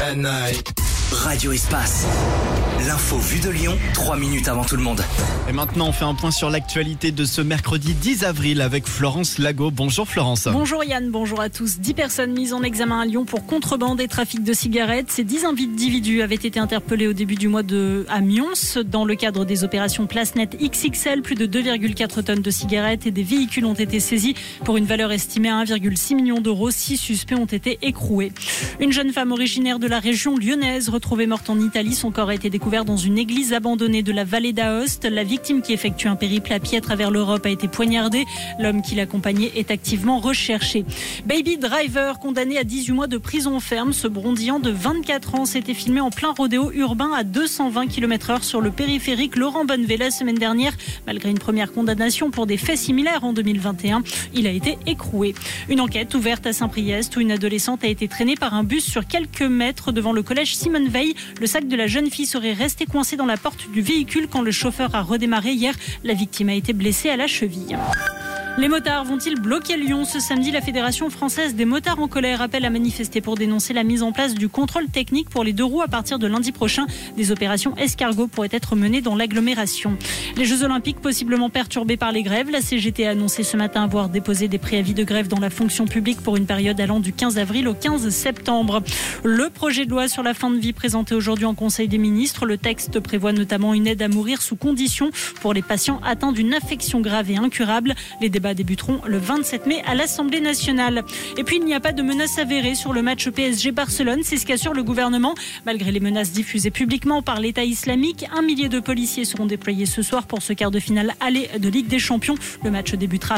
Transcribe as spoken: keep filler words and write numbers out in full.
at night. Radio Espace. L'info vue de Lyon, trois minutes avant tout le monde. Et maintenant, on fait un point sur l'actualité de ce mercredi dix avril avec Florence Lago. Bonjour Florence. Bonjour Yann, bonjour à tous. dix personnes mises en examen à Lyon pour contrebande et trafic de cigarettes. Ces dix individus avaient été interpellés au début du mois de à Mions dans le cadre des opérations Place Net X X L. Plus de deux virgule quatre tonnes de cigarettes et des véhicules ont été saisis pour une valeur estimée à un virgule six million d'euros. Six suspects ont été écroués. Une jeune femme originaire de la région lyonnaise retrouvée morte en Italie. Son corps a été découvert dans une église abandonnée de la vallée d'Aoste. La victime qui effectue un périple à pied à travers l'Europe a été poignardée. L'homme qui l'accompagnait est activement recherché. Baby Driver, condamné à dix-huit mois de prison ferme. Ce brondiant de vingt-quatre ans s'était filmé en plein rodéo urbain à deux cent vingt kilomètres heure sur le périphérique Laurent Bonnevet la semaine dernière. Malgré une première condamnation pour des faits similaires en deux mille vingt et un, il a été écroué. Une enquête ouverte à Saint-Priest où une adolescente a été traînée par un bus sur quelques mètres devant le collège Simone Veil. Le sac de la jeune fille serait resté coincé dans la porte du véhicule quand le chauffeur a redémarré hier. La victime a été blessée à la cheville. Les motards vont-ils bloquer Lyon ce samedi? La Fédération française des motards en colère appelle à manifester pour dénoncer la mise en place du contrôle technique pour les deux roues à partir de lundi prochain. Des opérations escargots pourraient être menées dans l'agglomération. Les Jeux Olympiques possiblement perturbés par les grèves. La C G T a annoncé ce matin avoir déposé des préavis de grève dans la fonction publique pour une période allant du quinze avril au quinze septembre. Le projet de loi sur la fin de vie présenté aujourd'hui en Conseil des ministres. Le texte prévoit notamment une aide à mourir sous condition pour les patients atteints d'une affection grave et incurable. Les débats débuteront le vingt-sept mai à l'Assemblée nationale. Et puis il n'y a pas de menace avérée sur le match P S G-Barcelone, c'est ce qu'assure le gouvernement. Malgré les menaces diffusées publiquement par l'État islamique, un millier de policiers seront déployés ce soir pour ce quart de finale aller de Ligue des Champions. Le match débutera